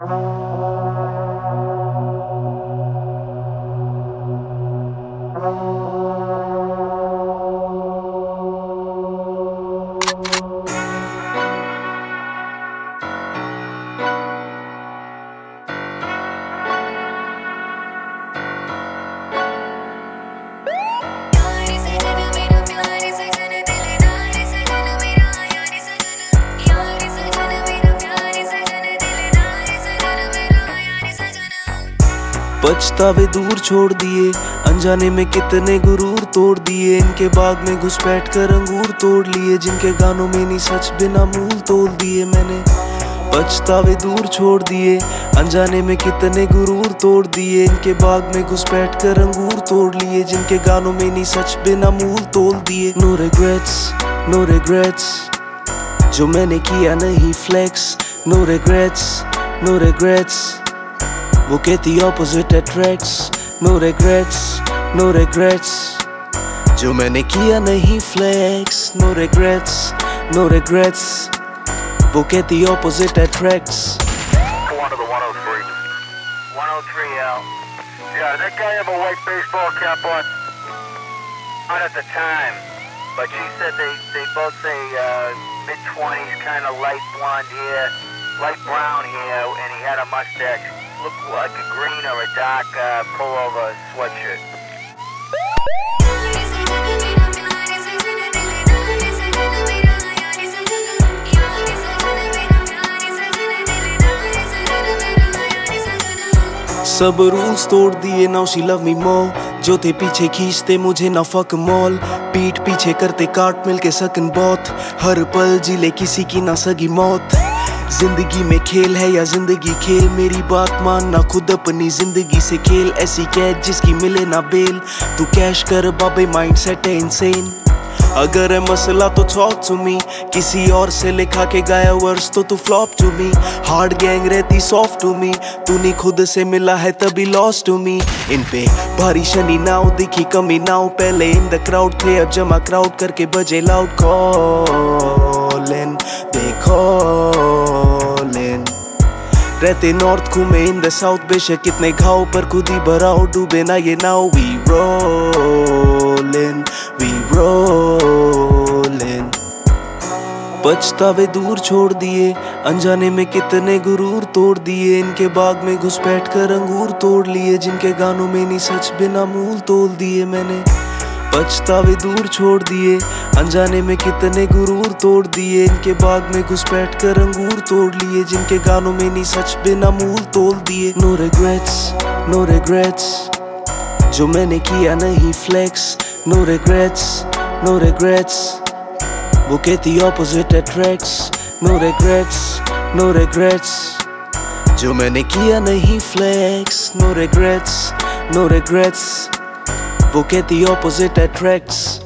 पछतावे दूर छोड़ दिए, अनजाने में कितने गुरूर तोड़ दिए। इनके बाग में घुसपैठ कर अंगूर तोड़ लिए, जिनके गानों में नहीं सच बिना मूल तोड़ दिए मैंने। पछतावे दूर छोड़ दिए, अनजाने में कितने गुरूर तोड़ दिए। इनके बाग में घुसपैठ कर अंगूर तोड़ लिए, जिनके गानों में नहीं सच बिना मूल तोड़ दिए। नो रिग्रेट्स, नो रिग्रेट्स, जो मैंने किया नहीं flex. No regrets, no regrets, वो कहती opposite attracts. No regrets, no regrets, जो मैंने किया नहीं flex. No regrets, no regrets, वो कहती opposite attracts. One to the 103. 103 out. Yeah, that guy have a white baseball cap on? Not at the time, but she said they both say mid-20s, kind of light blonde hair, light brown hair, and he had a mustache. Looked like a green or a dark pullover sweatshirt. सब rules तोड़ दिए, now she love me more. जो थे पीछे खींचते मुझे ना fuck mall, पीठ पीछे करते काट मिल के सकन बहुत। हर पल जिले किसी की ना सगी मौत। जिंदगी में खेल है या जिंदगी खेल, मेरी बात मानना खुद अपनी जिंदगी से खेल। ऐसी कैद जिसकी मिले ना बेल, तू कैश कर बाबे, माइंड सेट है इंसेन। अगर है मसला तो टॉक टू मी, किसी और से लिखा के गाया वर्स तो तू flop to me. Hard gang रहती सॉफ्ट टू मी, तू नहीं खुद से मिला है तभी लॉस्ट टू मी। इन पे भारी शनि नाव दिखी कमी नाव, पहले इन द क्राउड थे अब जमा क्राउड करके बजे लाउड कॉलिंग। देखो रहते नॉर्थ घूमे इन द साउथ, बेशक कितने घाव पर खुद ही भराओ, डूबे ना ये नाव। We rolling, we rolling. पछतावे दूर छोड़ दिए, अनजाने में कितने गुरूर तोड़ दिए। इनके बाग में घुसपैठ कर अंगूर तोड़ लिए, जिनके गानों में नहीं सच बिना मूल तोड़ दिए मैंने। पछतावे दूर छोड़ दिए, अनजाने में कितने गुरूर तोड़ दिए। इनके बाग में घुसपैठ कर अंगूर तोड़ लिए, जिनके गानों में नहीं सच बिना मूल तोड़ दिए। नो रिग्रेट्स, नो रिग्रेट्स, जो मैंने किया नहीं flex. No regrets, no regrets, वो कहती opposite attracts. No regrets, no regrets, जो मैंने किया नहीं flex. No regrets, no regrets, वो कहती ऑपोजिट अट्रैक्ट्स।